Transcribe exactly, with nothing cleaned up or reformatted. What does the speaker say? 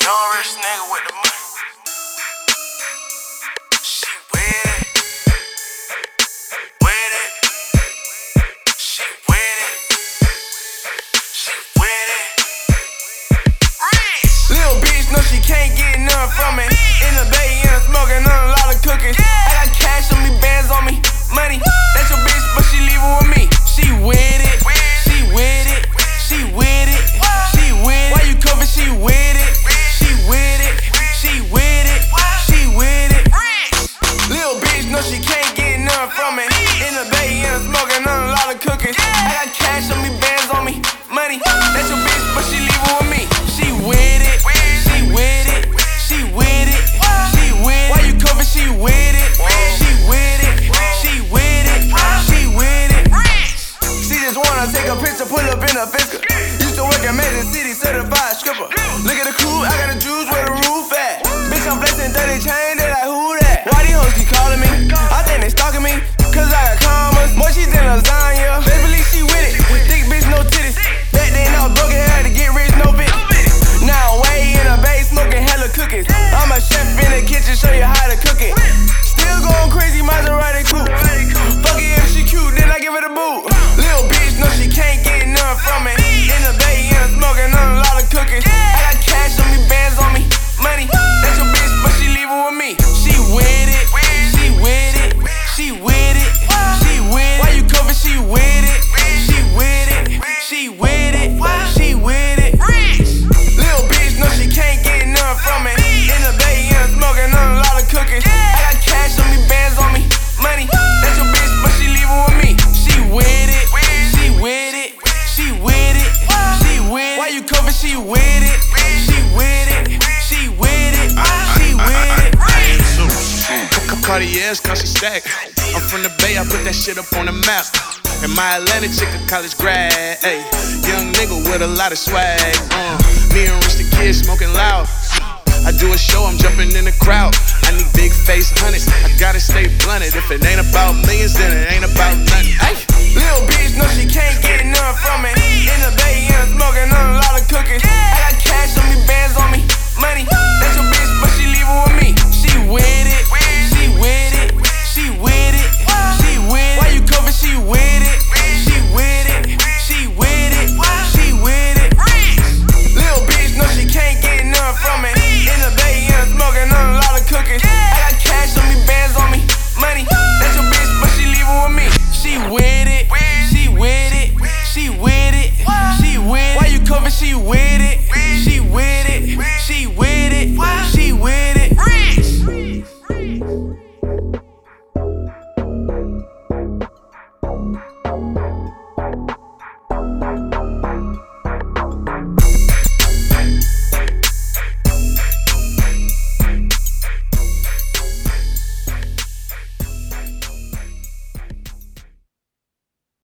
Young rich nigga with the money. She with it. With it. She with it. She with it. Rich. Little bitch know she can't get nothing from me. In the bay, and I'm smoking on a lot of cookies. I got cash on me, bands on me, money. That's your bitch, but she leaving with me. She with it. She with it. She with it. She with it. Why you cover? She with it. She with it. She with it. She with it. Little bitch know she can't get nothing from me. In the bay, and I'm smoking on a lot of cookies. I got cash on me, bands on me, money. That's your bitch, but she leaving with me. She with it. She with it. She with it. She with it. Why you cover? She with it. She with it. She with it. She with it. See this one, I take a picture, pull up in a Fisker. Used to work at Major City, certified stripper. Look at the crew, I got the juice where the roof at. Bitch, I'm blessing thirty chain, they like who that? Why these hoes keep calling me? I think they stalking me, cause I got commas. More cheese than lasagna. They believe she with it. Thick bitch, no titties. Back then I was broken, had to get rich, no bitch. Now I'm way in the bay, smoking hella cookies. I'm a chef in the kitchen, show you how to cook it. Still going crazy, Maserati coupe. Fuck it if she cute, then I give her the boot. Little bitch know she can't get nothing from me. In the bay, and I'm smoking on a lot of cookies. I got cash on me, bands on me, money. That's your bitch, but she leaving with me. She with it. She with it. She with it. She with it. Why you cover? She with it. She with it. She with it. She with it. Little bitch know she can't get nothing from me. In the bay, and I'm smoking on a lot of cookies. I got cash on me, bands on me, money. That's your bitch, but she leaving with me. She with it. She with it. She with it. She with it. Why you cover? She with it. She with it. She with it. She with it. Cartier's cause she stack. I'm from the Bay, I put that shit up on the map. And my Atlanta chick a college grad. Ayy, young nigga with a lot of swag. Uh, me and Rich the Kid smoking loud. I do a show, I'm jumping in the crowd. I need big face hundreds, I gotta stay blunted. If it ain't about millions, then it ain't about nothing. Ay. Little bitch know she can't get nothing from me. In the bay, and I'm smoking on a lot of cookies. I got